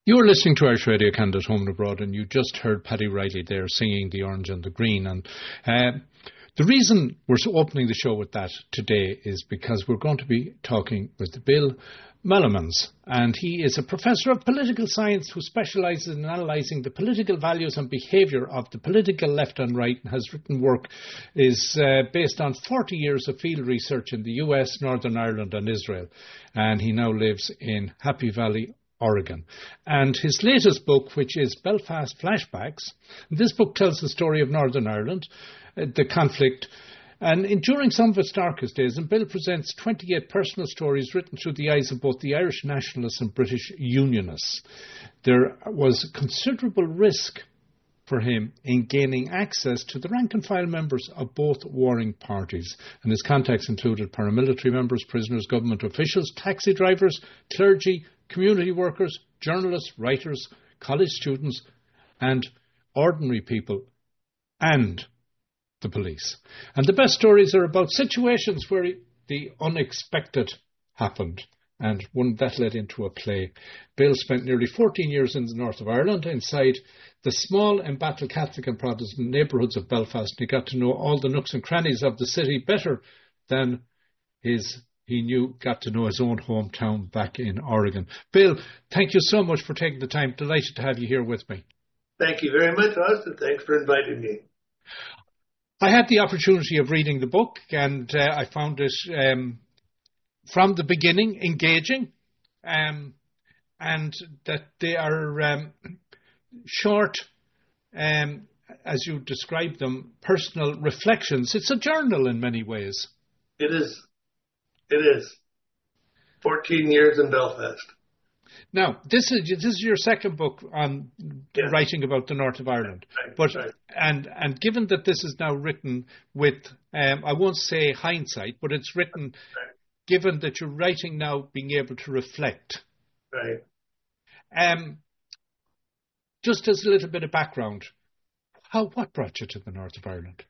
You're listening to Irish Radio Canada Home and Abroad, and you just heard Paddy Riley there singing The Orange and the Green. And the reason we're opening the show with that today is because we're going to be talking with Bill Melomans, and he is a professor of political science who specialises in analysing the political values and behaviour of the political left and right, and has written work is based on 40 years of field research in the US, Northern Ireland and Israel. And he now lives in Happy Valley, Oregon. And his latest book, which is Belfast Flashbacks, this book tells the story of Northern Ireland, the conflict, and during some of its darkest days. And Bill presents 28 personal stories written through the eyes of both the Irish nationalists and British unionists. There was considerable risk for him in gaining access to the rank and file members of both warring parties. And his contacts included paramilitary members, prisoners, government officials, taxi drivers, clergy, community workers, journalists, writers, college students, and ordinary people, and the police. And the best stories are about situations where the unexpected happened, and one that led into a play. Bill spent nearly 14 years in the north of Ireland, inside the small embattled Catholic and Protestant neighbourhoods of Belfast, and he got to know all the nooks and crannies of the city better than got to know his own hometown back in Oregon. Bill, thank you so much for taking the time. Delighted to have you here with me. Thank you very much, Austin. Thanks for inviting me. I had the opportunity of reading the book, and I found it from the beginning engaging, and that they are short, as you describe them, personal reflections. It's a journal in many ways. It is. It is. 14 years in Belfast. Now, this is your second book on writing about the north of Ireland. Right. And given that this is now written with, I won't say hindsight, but it's written given that you're writing now being able to reflect. Right. Just as a little bit of background, what brought you to the north of Ireland?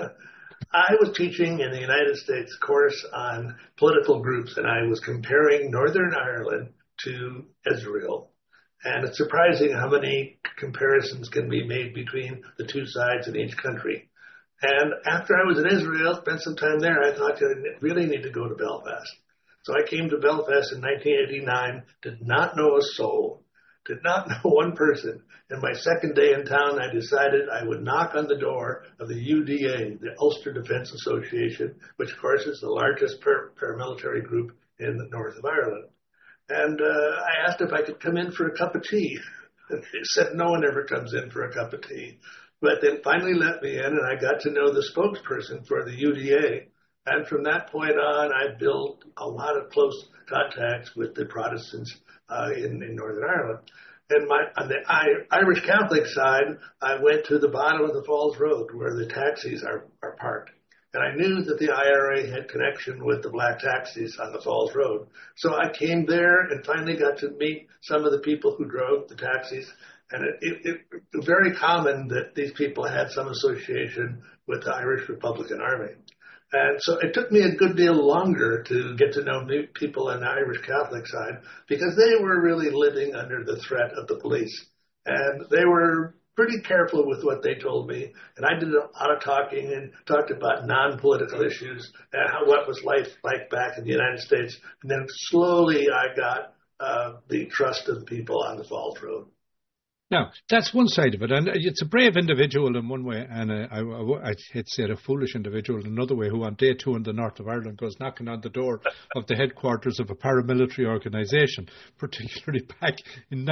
I was teaching in the United States course on political groups, and I was comparing Northern Ireland to Israel. And it's surprising how many comparisons can be made between the two sides in each country. And after I was in Israel, spent some time there, I thought I really need to go to Belfast. So I came to Belfast in 1989, did not know a soul, did not know one person. And my second day in town, I decided I would knock on the door of the UDA, the Ulster Defence Association, which, of course, is the largest paramilitary group in the north of Ireland. And I asked if I could come in for a cup of tea. They said no one ever comes in for a cup of tea. But then finally let me in, and I got to know the spokesperson for the UDA. And from that point on, I built a lot of close contacts with the Protestants in Northern Ireland. And on the Irish Catholic side, I went to the bottom of the Falls Road where the taxis are parked. And I knew that the IRA had connection with the black taxis on the Falls Road. So I came there and finally got to meet some of the people who drove the taxis. And it was very common that these people had some association with the Irish Republican Army. And so it took me a good deal longer to get to know people on the Irish Catholic side because they were really living under the threat of the police. And they were pretty careful with what they told me. And I did a lot of talking and talked about non-political issues and what was life like back in the United States. And then slowly I got the trust of the people on the Falls Road. Now, that's one side of it, and it's a brave individual in one way, and I'd say a foolish individual in another way, who on day 2 in the north of Ireland goes knocking on the door of the headquarters of a paramilitary organisation, particularly back in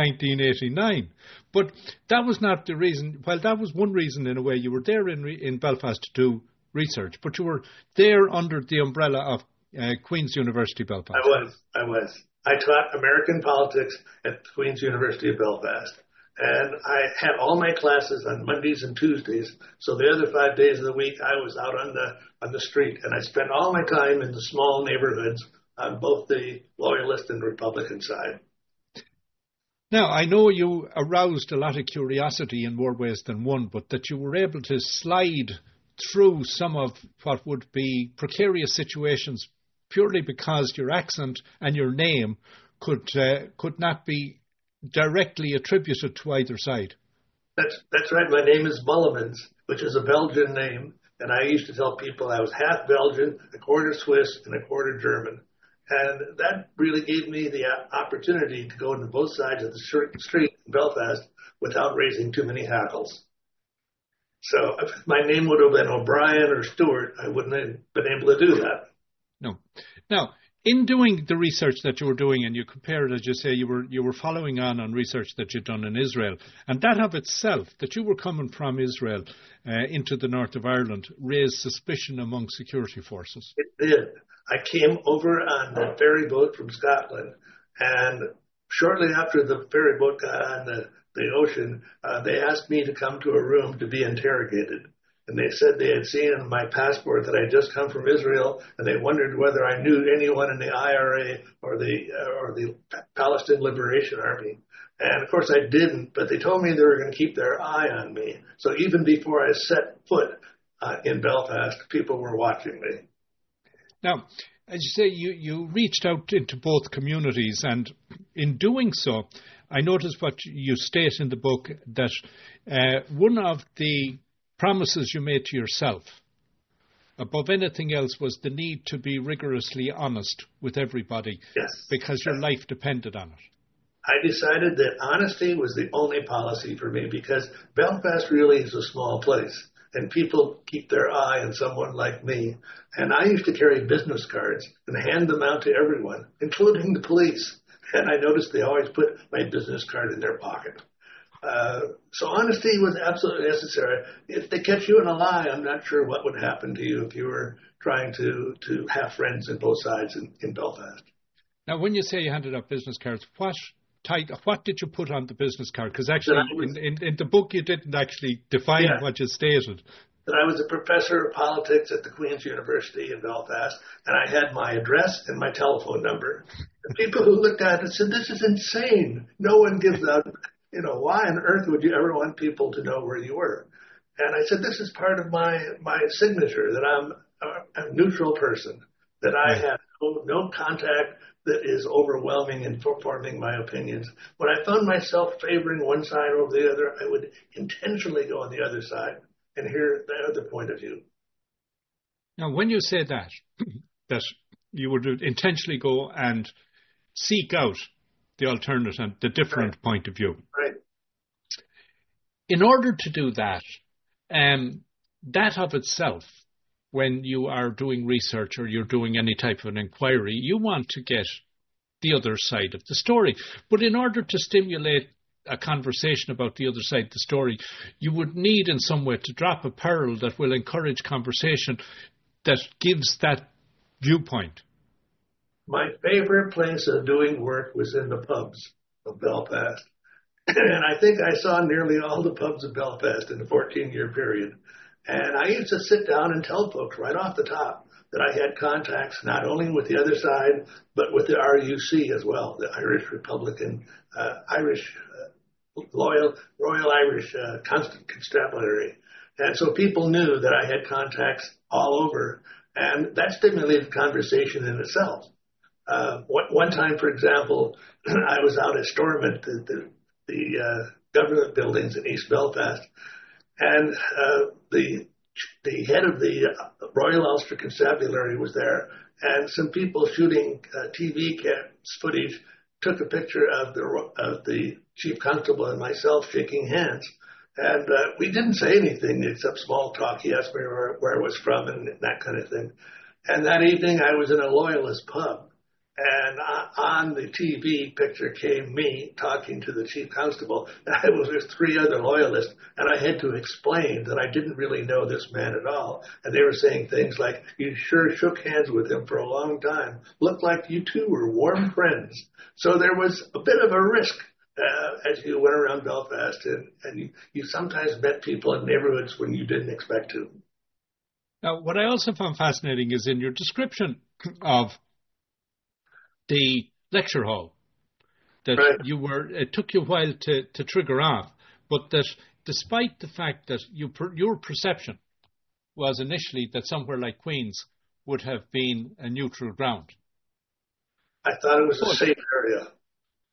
1989. But that was not the reason. Well, that was one reason in a way. You were there in Belfast to do research, but you were there under the umbrella of Queen's University Belfast. I was. I taught American politics at Queen's University of Belfast. And I had all my classes on Mondays and Tuesdays. So the other 5 days of the week, I was out on the street. And I spent all my time in the small neighborhoods on both the Loyalist and Republican side. Now, I know you aroused a lot of curiosity in more ways than one, but that you were able to slide through some of what would be precarious situations purely because your accent and your name could not be directly attributed to either side. That's right. My name is Mullemans, which is a Belgian name, and I used to tell people I was half Belgian, a quarter Swiss, and a quarter German. And that really gave me the opportunity to go into both sides of the street in Belfast without raising too many hackles. So if my name would have been O'Brien or Stewart, I wouldn't have been able to do that. No. Now, in doing the research that you were doing, and you compared, as you say, you were following on research that you'd done in Israel, and that of itself, that you were coming from Israel into the north of Ireland, raised suspicion among security forces. It did. I came over on the ferry boat from Scotland, and shortly after the ferry boat got on the ocean, they asked me to come to a room to be interrogated. And they said they had seen in my passport that I had just come from Israel, and they wondered whether I knew anyone in the IRA or the Palestine Liberation Army. And of course I didn't, but they told me they were going to keep their eye on me. So even before I set foot in Belfast, people were watching me. Now, as you say, you reached out into both communities, and in doing so, I noticed what you state in the book, that one of the promises you made to yourself, above anything else, was the need to be rigorously honest with everybody. Yes. Because your life depended on it. I decided that honesty was the only policy for me, because Belfast really is a small place, and people keep their eye on someone like me. And I used to carry business cards and hand them out to everyone, including the police. And I noticed they always put my business card in their pocket. So honesty was absolutely necessary. If they catch you in a lie, I'm not sure what would happen to you if you were trying to have friends on both sides in Belfast. Now, when you say you handed out business cards, what did you put on the business card? Because actually, in the book, you didn't actually define what you stated. That I was a professor of politics at the Queen's University in Belfast, and I had my address and my telephone number. And people who looked at it said, "This is insane. No one gives out. Why on earth would you ever want people to know where you were?" And I said, "This is part of my signature, that I'm a neutral person, that I have no contact that is overwhelming in forming my opinions. When I found myself favoring one side over the other, I would intentionally go on the other side and hear the other point of view." Now, when you say that you would intentionally go and seek out the alternative, the different point of view. Right. In order to do that, that of itself, when you are doing research or you're doing any type of an inquiry, you want to get the other side of the story. But in order to stimulate a conversation about the other side of the story, you would need in some way to drop a pearl that will encourage conversation that gives that viewpoint. My favorite place of doing work was in the pubs of Belfast. And I think I saw nearly all the pubs of Belfast in a 14-year period. And I used to sit down and tell folks right off the top that I had contacts not only with the other side, but with the RUC as well, the Irish Republican, Royal Irish Constabulary. And so people knew that I had contacts all over, and that stimulated conversation in itself. One time, for example, I was out at Stormont, the government buildings in East Belfast, and the head of the Royal Ulster Constabulary was there, and some people shooting TV footage took a picture of the chief constable and myself shaking hands. And we didn't say anything except small talk. He asked me where I was from and that kind of thing. And that evening I was in a loyalist pub. And on the TV picture came me talking to the chief constable. I was with three other loyalists, and I had to explain that I didn't really know this man at all. And they were saying things like, "You sure shook hands with him for a long time. Looked like you two were warm friends." So there was a bit of a risk as you went around Belfast, and you sometimes met people in neighborhoods when you didn't expect to. Now, what I also found fascinating is in your description of the lecture hall, that right. It took you a while to trigger off, but that despite the fact that your perception was initially that somewhere like Queen's would have been a neutral ground. I thought it was a safe area.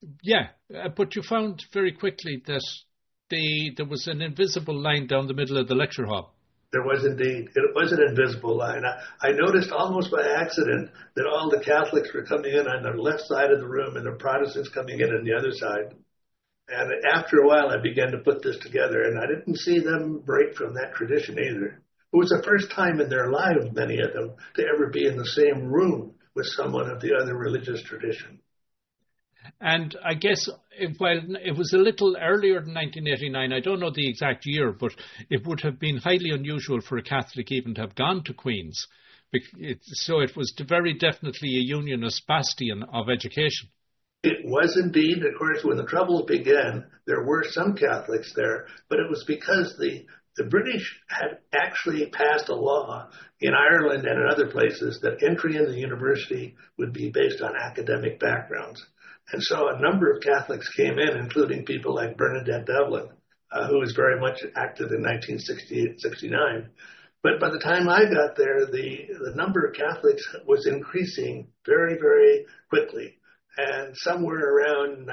Yeah, but you found very quickly that there was an invisible line down the middle of the lecture hall. There was indeed. It was an invisible line. I noticed almost by accident that all the Catholics were coming in on the left side of the room and the Protestants coming in on the other side. And after a while, I began to put this together, and I didn't see them break from that tradition either. It was the first time in their lives, many of them, to ever be in the same room with someone of the other religious tradition. And I guess, while it was a little earlier than 1989, I don't know the exact year, but it would have been highly unusual for a Catholic even to have gone to Queen's. So it was very definitely a unionist bastion of education. It was indeed. Of course, when the Troubles began, there were some Catholics there, but it was because the British had actually passed a law in Ireland and in other places that entry in the university would be based on academic backgrounds. And so a number of Catholics came in, including people like Bernadette Devlin, who was very much active in 1968-69. But by the time I got there, the number of Catholics was increasing very, very quickly. And somewhere around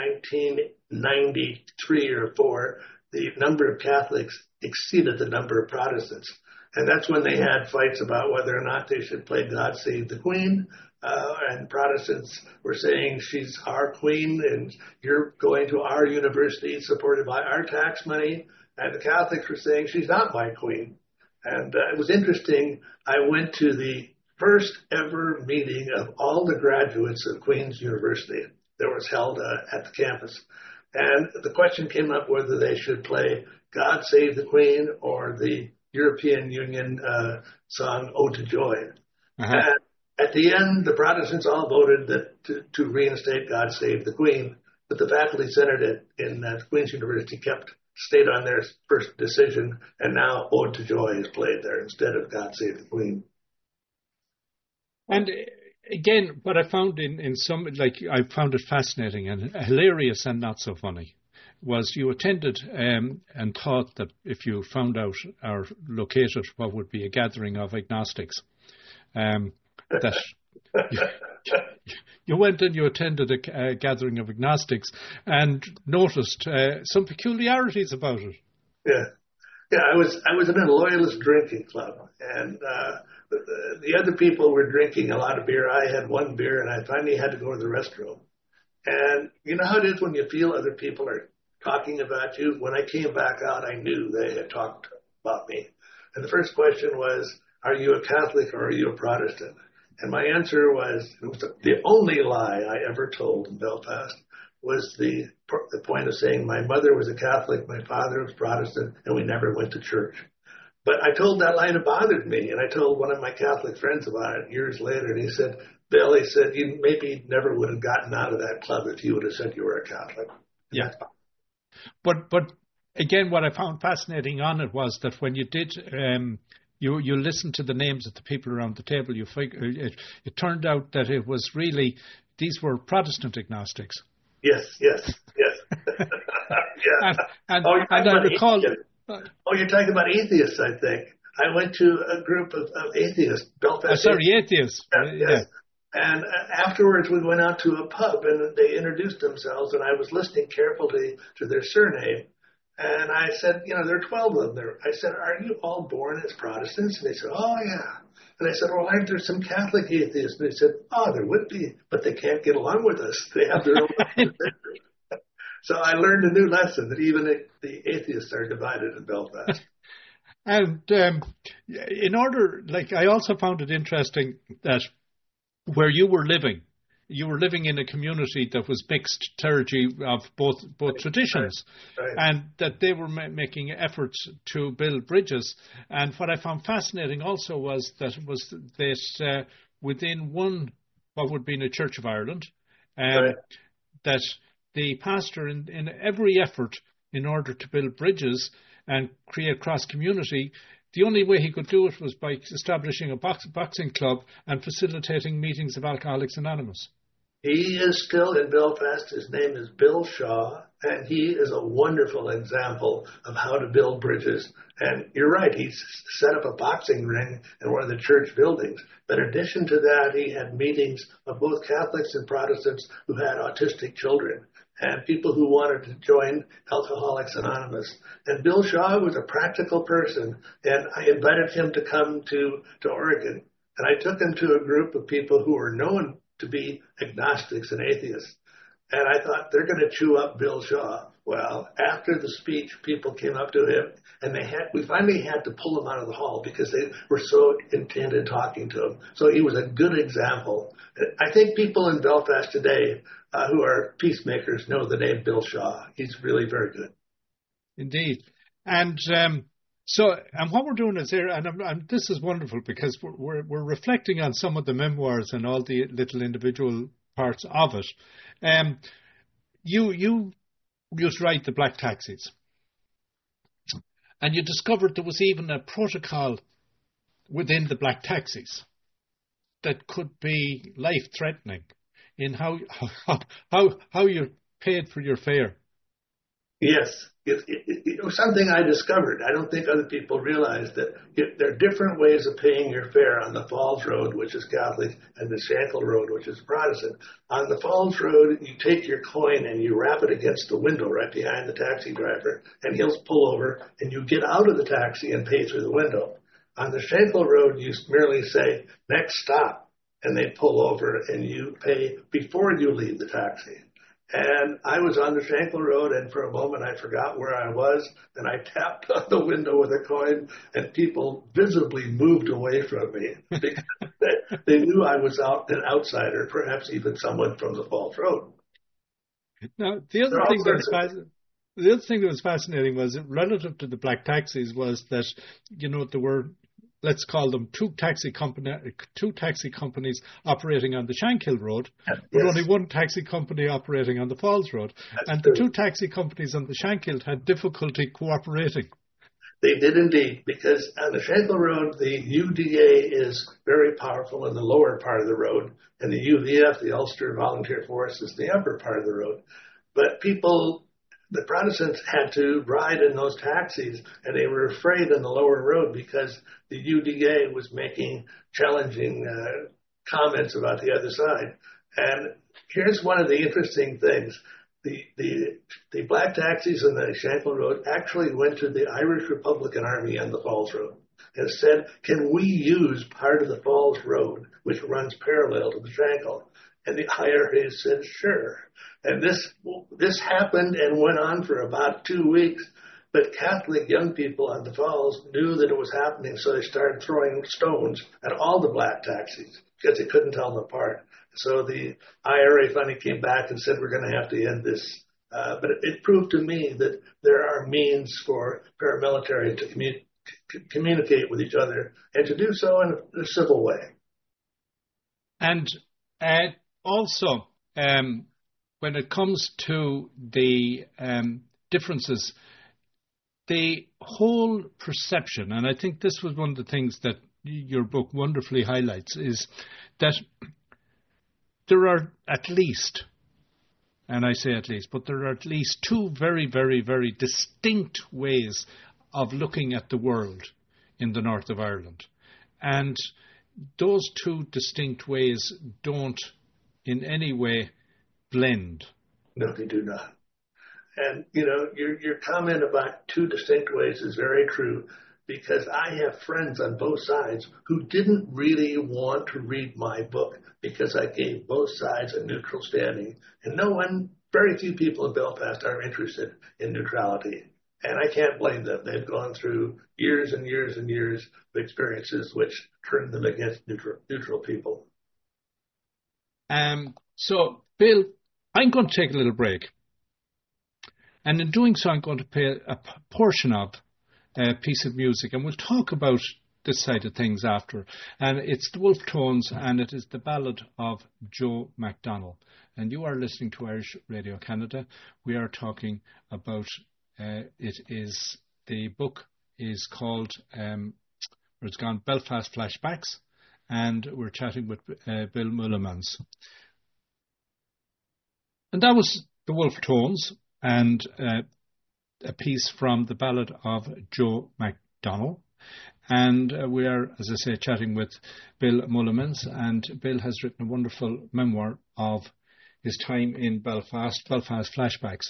1993 or 4, the number of Catholics exceeded the number of Protestants. And that's when they had fights about whether or not they should play God Save the Queen. And Protestants were saying, she's our queen and you're going to our university supported by our tax money. And the Catholics were saying, she's not my queen. And it was interesting. I went to the first ever meeting of all the graduates of Queen's University that was held at the campus. And the question came up whether they should play God Save the Queen or the European Union song Ode to Joy. Uh-huh. And at the end, the Protestants all voted that to reinstate God Save the Queen, but the faculty senate in Queen's University stayed on their first decision, and now Ode to Joy is played there instead of God Save the Queen. And again, what I found in some, I found it fascinating and hilarious and not so funny, was you attended and thought that if you found out or located what would be a gathering of agnostics, that you went and you attended a gathering of agnostics and noticed some peculiarities about it. Yeah, I was in a loyalist drinking club, and the other people were drinking a lot of beer. I had one beer, and I finally had to go to the restroom. And you know how it is when you feel other people are talking about you? When I came back out, I knew they had talked about me. And the first question was, are you a Catholic or are you a Protestant? And my answer was, it was the only lie I ever told in Belfast, was the point of saying my mother was a Catholic, my father was Protestant, and we never went to church. But I told that lie and it bothered me, and I told one of my Catholic friends about it years later, and he said, Bill, he said, you maybe never would have gotten out of that club if you would have said you were a Catholic. Yeah. But again, what I found fascinating on it was that when you did, you listened to the names of the people around the table, it turned out that it was really, these were Protestant agnostics. Yes. Yeah. And I recall... Oh, you're talking about atheists, I think. I went to a group of atheists. Belfast. Atheists. Yes. And afterwards, we went out to a pub, and they introduced themselves, and I was listening carefully to their surname. And I said, there are 12 of them there. I said, are you all born as Protestants? And they said, oh, yeah. And I said, well, aren't there some Catholic atheists? And they said, oh, there would be, but they can't get along with us. They have their own So I learned a new lesson that even the atheists are divided in Belfast. And I also found it interesting that where you were living in a community that was mixed clergy of both traditions, right. And that they were making efforts to build bridges. And what I found fascinating also was that within one, what would be in a Church of Ireland, right. that the pastor in every effort in order to build bridges and create cross-community, the only way he could do it was by establishing a boxing club and facilitating meetings of Alcoholics Anonymous. He is still in Belfast. His name is Bill Shaw, and he is a wonderful example of how to build bridges. And you're right, he set up a boxing ring in one of the church buildings. But in addition to that, he had meetings of both Catholics and Protestants who had autistic children. and people who wanted to join Alcoholics Anonymous. And Bill Shaw was a practical person, and I invited him to come to Oregon. And I took him to a group of people who were known to be agnostics and atheists. And I thought, they're going to chew up Bill Shaw. Well, after the speech, people came up to him, and we finally had to pull him out of the hall because they were so intent in talking to him. So he was a good example. I think people in Belfast today who are peacemakers know the name Bill Shaw. He's really very good. Indeed. And and what we're doing is here, and this is wonderful because we're reflecting on some of the memoirs and all the little individual parts of it. You used to ride the black taxis, and you discovered there was even a protocol within the black taxis that could be life-threatening in how you paid for your fare. Yes, it was something I discovered. I don't think other people realize that there are different ways of paying your fare on the Falls Road, which is Catholic, and the Shankill Road, which is Protestant. On the Falls Road, you take your coin and you wrap it against the window right behind the taxi driver, and he'll pull over, and you get out of the taxi and pay through the window. On the Shankill Road, you merely say, next stop, and they pull over, and you pay before you leave the taxi. And I was on the Shankill Road, and for a moment I forgot where I was, and I tapped on the window with a coin, and people visibly moved away from me because they knew I was an outsider, perhaps even someone from the Falls Road. Now, the other thing that was fascinating was, relative to the black taxis, was that, there were, let's call them two taxi companies operating on the Shankill Road, but only one taxi company operating on the Falls Road. And the two taxi companies on the Shankill had difficulty cooperating. They did indeed, because on the Shankill Road, the UDA is very powerful in the lower part of the road, and the UVF, the Ulster Volunteer Force, is the upper part of the road. But the Protestants had to ride in those taxis, and they were afraid on the lower road because the UDA was making challenging comments about the other side. And here's one of the interesting things. The black taxis on the Shankill Road actually went to the Irish Republican Army on the Falls Road and said, can we use part of the Falls Road, which runs parallel to the Shankill? And the IRA said, sure. And this happened and went on for about 2 weeks. But Catholic young people on the Falls knew that it was happening, so they started throwing stones at all the black taxis because they couldn't tell them apart. So the IRA finally came back and said, we're going to have to end this. But it proved to me that there are means for paramilitary to communicate with each other and to do so in a civil way. And also, when it comes to the differences, the whole perception, and I think this was one of the things that your book wonderfully highlights, is that there are at least, and I say at least, but there are at least two very, very, very distinct ways of looking at the world in the north of Ireland. And those two distinct ways don't in any way blend. No, they do not. And, your comment about two distinct ways is very true, because I have friends on both sides who didn't really want to read my book because I gave both sides a neutral standing. And very few people in Belfast are interested in neutrality. And I can't blame them. They've gone through years and years and years of experiences which turned them against neutral people. So, Bill, I'm going to take a little break. And in doing so, I'm going to play a portion of a piece of music. And we'll talk about this side of things after. And it's the Wolfe Tones, and it is the ballad of Joe McDonnell. And you are listening to Irish Radio Canada. We are talking about, the book is called, it's gone Belfast Flashbacks. And we're chatting with Bill Mullimans. And that was the Wolfe Tones, and a piece from the ballad of Joe McDonnell. And we are, as I say, chatting with Bill Mullimans, and Bill has written a wonderful memoir of his time in Belfast Flashbacks.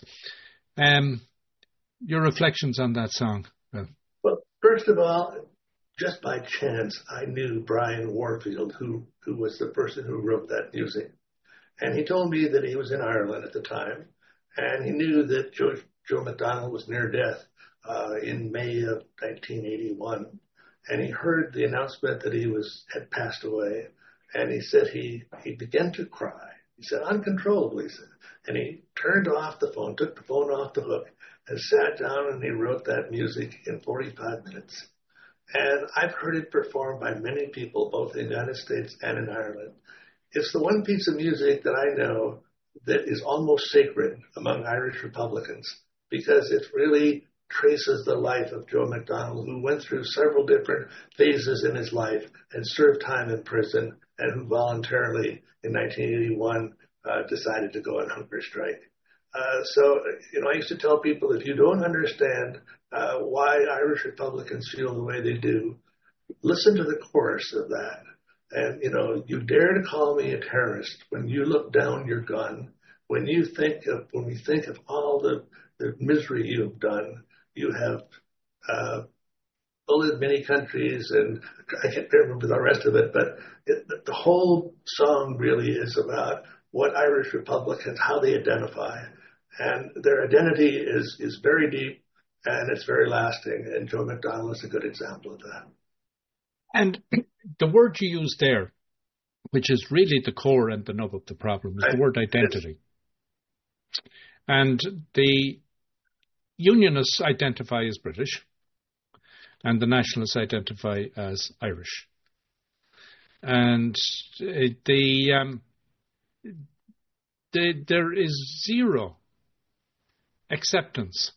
Your reflections on that song, Bill? Well, first of all, just by chance, I knew Brian Warfield, who was the person who wrote that music. And he told me that he was in Ireland at the time, and he knew that Joe McDonnell was near death in May of 1981. And he heard the announcement that he had passed away, and he said he began to cry. He said, uncontrollably. And he turned off the phone, took the phone off the hook, and sat down and he wrote that music in 45 minutes. And I've heard it performed by many people, both in the United States and in Ireland. It's the one piece of music that I know that is almost sacred among Irish Republicans, because it really traces the life of Joe McDonnell, who went through several different phases in his life and served time in prison, and who voluntarily in 1981 decided to go on hunger strike. So, I used to tell people, if you don't understand why Irish Republicans feel the way they do, listen to the chorus of that. And, you dare to call me a terrorist when you look down your gun, when we think of all the misery you've done. You have bullied many countries, and I can't remember the rest of it, but the whole song really is about what Irish Republicans, how they identify. And their identity is very deep, and it's very lasting, and Joe McDonnell is a good example of that. And the word you used there, which is really the core and the nub of the problem, is the word identity. Yes. And the Unionists identify as British, and the Nationalists identify as Irish. And there is zero acceptance,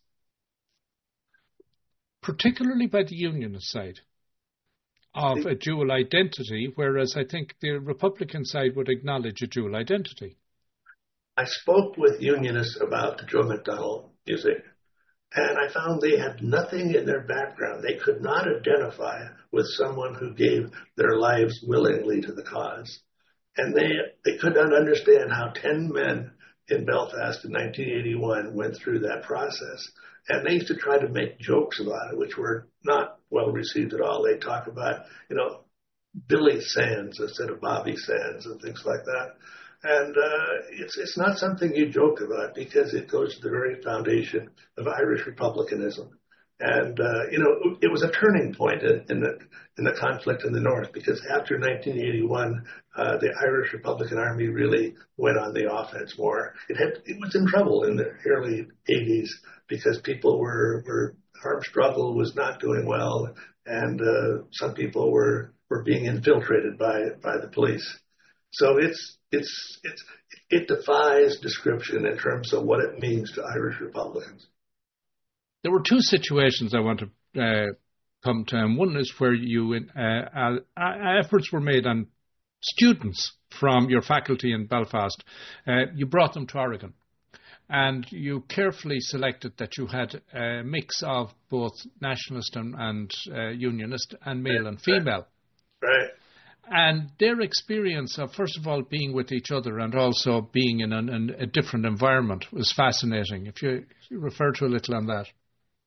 particularly by the Unionist side, of a dual identity, whereas I think the Republican side would acknowledge a dual identity. I spoke with Unionists about the Joe McDonnell music, and I found they had nothing in their background. They could not identify with someone who gave their lives willingly to the cause. And they could not understand how 10 men in Belfast in 1981 went through that process. And they used to try to make jokes about it, which were not well received at all. They talk about, Billy Sands instead of Bobby Sands and things like that. And it's not something you joke about, because it goes to the very foundation of Irish republicanism. And, it was a turning point in the conflict in the North, because after 1981, the Irish Republican Army really went on the offense more. It was in trouble in the early 80s because people armed struggle was not doing well, and some people were being infiltrated by the police. So it defies description in terms of what it means to Irish Republicans. There were two situations I want to come to, and one is where efforts were made on students from your faculty in Belfast. You brought them to Oregon, and you carefully selected that you had a mix of both nationalist and unionist, and male and female. Right. And their experience of, first of all, being with each other and also being in a different environment was fascinating. If you refer to a little on that.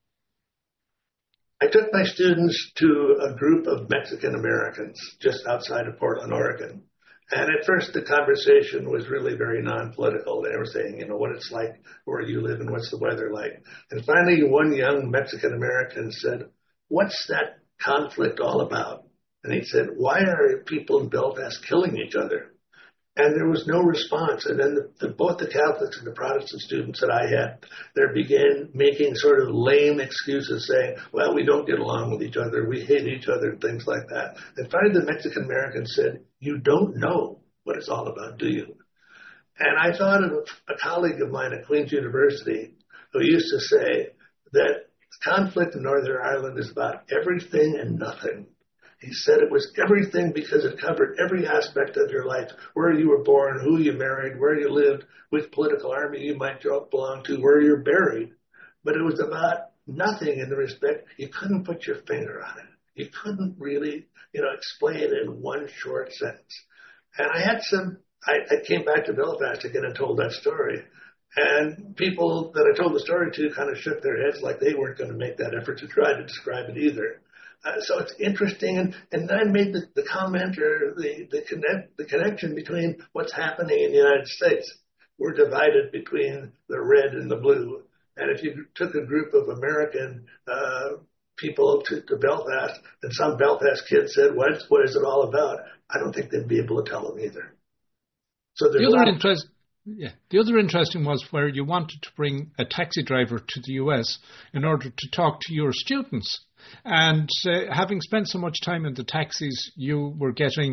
I took my students to a group of Mexican Americans just outside of Portland, Oregon. And at first the conversation was really very non-political. They were saying, what it's like where you live and what's the weather like. And finally, one young Mexican American said, "What's that conflict all about?" And he said, "Why are people in Belfast killing each other?" And there was no response. And then both the Catholics and the Protestant students that I had there began making sort of lame excuses, saying, well, we don't get along with each other, we hate each other, things like that. And finally the Mexican American said, "You don't know what it's all about, do you?" And I thought of a colleague of mine at Queen's University who used to say that conflict in Northern Ireland is about everything and nothing. He said it was everything because it covered every aspect of your life, where you were born, who you married, where you lived, which political army you might belong to, where you're buried. But it was about nothing in the respect you couldn't put your finger on it. You couldn't really, explain it in one short sentence. And I had some I came back to Belfast again and told that story. And people that I told the story to kind of shook their heads like they weren't going to make that effort to try to describe it either. So it's interesting, and I made the comment or the connection between what's happening in the United States. We're divided between the red and the blue, and if you took a group of American people to Belfast, and some Belfast kids said, "What is it all about?" I don't think they'd be able to tell them either. So the other interesting was where you wanted to bring a taxi driver to the US in order to talk to your students. And having spent so much time in the taxis, you were getting,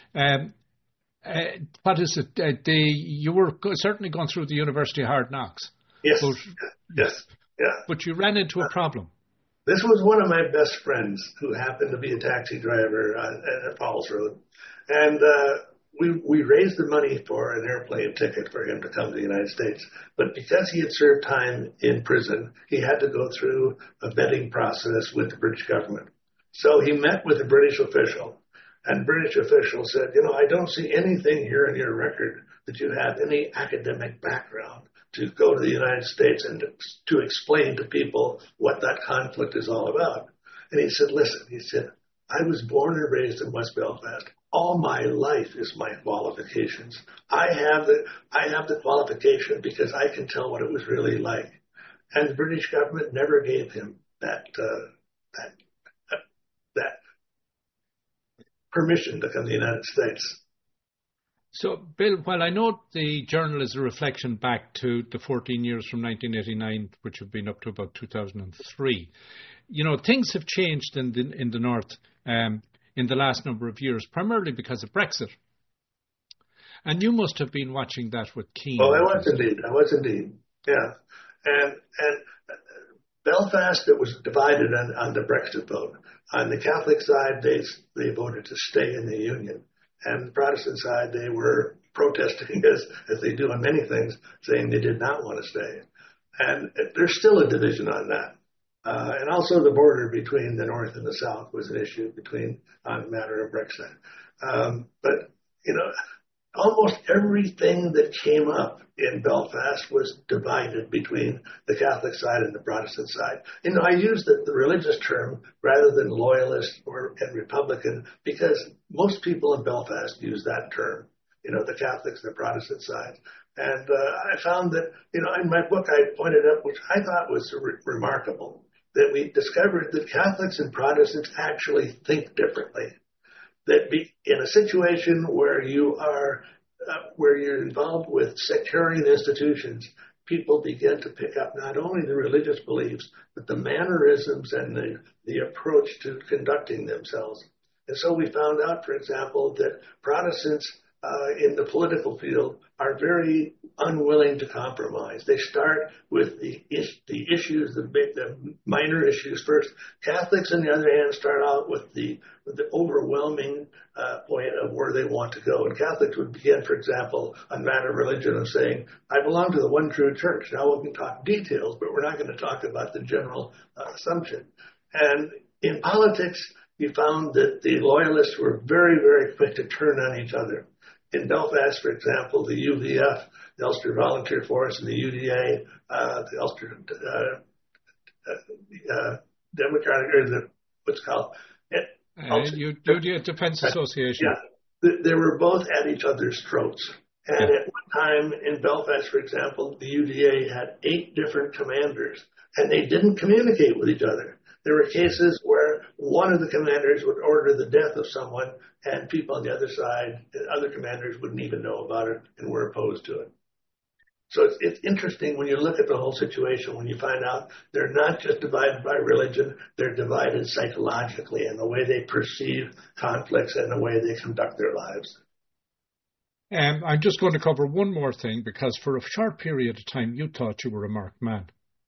you were certainly going through the University of Hard Knocks. Yes, yes. Yeah. But you ran into a problem. This was one of my best friends who happened to be a taxi driver at Falls Road. And we raised the money for an airplane ticket for him to come to the United States. But because he had served time in prison, he had to go through a vetting process with the British government. So he met with a British official, and the British official said, I don't see anything here in your record that you have any academic background to go to the United States and to explain to people what that conflict is all about. And he said, listen, I was born and raised in West Belfast. All my life is my qualifications. I have the qualification because I can tell what it was really like. And the British government never gave him that permission to come to the United States. So, Bill, while I know the journal is a reflection back to the 14 years from 1989, which have been up to about 2003, things have changed in the North in the last number of years, primarily because of Brexit. And you must have been watching that with keen interest. I was indeed. Yeah. And Belfast, it was divided on the Brexit vote. On the Catholic side, they voted to stay in the Union. And the Protestant side, they were protesting, as they do on many things, saying they did not want to stay. And there's still a division on that. And also the border between the North and the South was an issue on the matter of Brexit. But almost everything that came up in Belfast was divided between the Catholic side and the Protestant side. I use the religious term rather than loyalist and Republican because most people in Belfast use that term, the Catholics and the Protestant side. And I found that, in my book I pointed up, which I thought was remarkable, that we discovered that Catholics and Protestants actually think differently. That in a situation where you're involved with sectarian institutions, people begin to pick up not only the religious beliefs, but the mannerisms and the approach to conducting themselves. And so we found out, for example, that Protestants in the political field are very unwilling to compromise. They start with the issues, the minor issues first. Catholics, on the other hand, start out with the overwhelming point of where they want to go. And Catholics would begin, for example, on matter of religion of saying, I belong to the one true church. Now we can talk details, but we're not going to talk about the general assumption. And in politics, you found that the loyalists were very, very quick to turn on each other. In Belfast, for example, the UVF, the Ulster Volunteer Force, and the UDA, the Ulster Democratic, or what's it called? UDA Defence Association. Yeah, they were both at each other's throats. And at one time in Belfast, for example, the UDA had 8 different commanders, and they didn't communicate with each other. There were cases where one of the commanders would order the death of someone, and people on the other side, other commanders, wouldn't even know about it and were opposed to it. So it's interesting when you look at the whole situation, when you find out they're not just divided by religion, they're divided psychologically in the way they perceive conflicts and the way they conduct their lives. I'm just going to cover one more thing, because for a short period of time, you thought you were a marked man.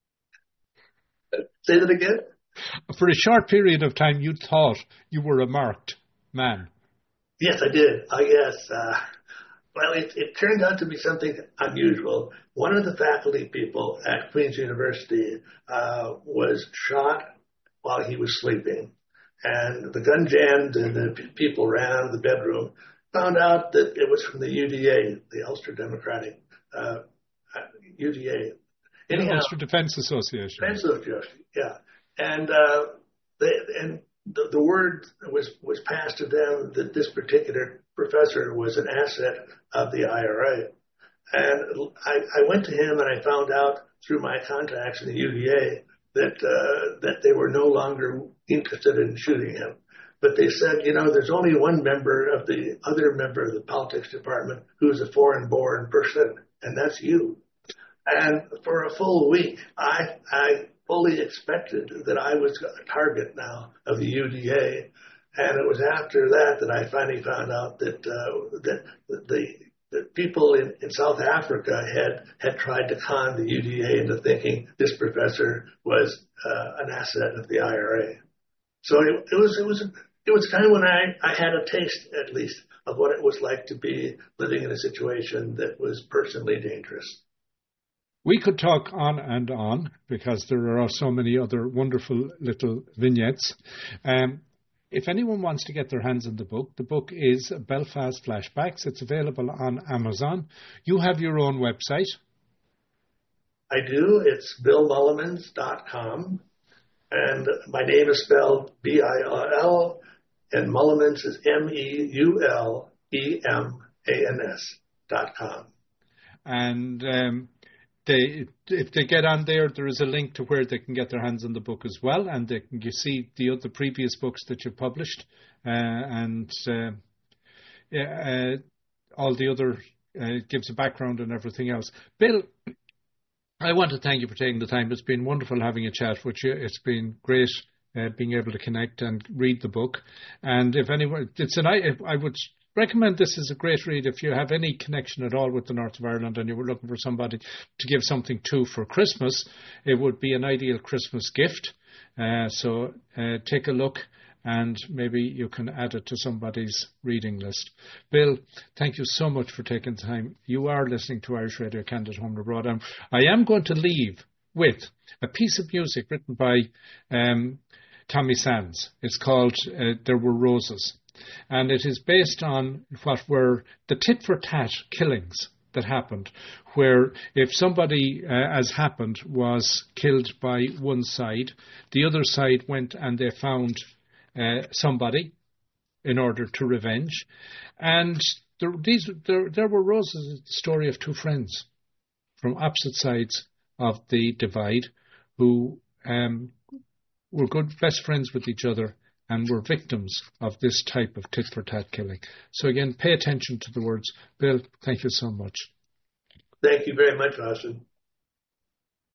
Say that again? For a short period of time, you thought you were a marked man. Yes, I did. Yes. Well, it turned out to be something unusual. One of the faculty people at Queen's University was shot while he was sleeping. And the gun jammed and the people ran out of the bedroom. found out that it was from the UDA, the Ulster Democratic UDA. Anyhow, Ulster Defence Association. Defence Association, yeah. And the word was passed to them that this particular professor was an asset of the IRA. And I went to him and I found out through my contacts in the UDA that they were no longer interested in shooting him. But they said, there's only one member of the politics department who's a foreign-born person, and that's you. And for a full week, I fully expected that I was a target now of the UDA. And it was after that I finally found out that the people in South Africa had tried to con the UDA into thinking this professor was an asset of the IRA. So it was a time when I had a taste, at least, of what it was like to be living in a situation that was personally dangerous. We could talk on and on because there are so many other wonderful little vignettes. If anyone wants to get their hands on the book is Belfast Flashbacks. It's available on Amazon. You have your own website. I do. It's BillMullimans.com. And my name is spelled Bill, and Mullimans is MEULEMANS.com. And if they get on there is a link to where they can get their hands on the book as well, and they can see the previous books that you published, and all the other gives a background and everything else. Bill, I want to thank you for taking the time. It's been wonderful having a chat with you. It's been great being able to connect and read the book. And if anyone, I would recommend this is a great read if you have any connection at all with the north of Ireland and you were looking for somebody to give something to for Christmas. It would be an ideal Christmas gift. So take a look and maybe you can add it to somebody's reading list. Bill, thank you so much for taking the time. You are listening to Irish Radio Candid Home and Abroad. I am going to leave with a piece of music written by Tommy Sands. It's called There Were Roses. And it is based on what were the tit-for-tat killings that happened, where if somebody, as happened, was killed by one side, the other side went and they found somebody in order to revenge. And there were roses, the story of two friends from opposite sides of the divide who were good best friends with each other and were victims of this type of tit-for-tat killing. So again, pay attention to the words. Bill, thank you so much. Thank you very much, Austin.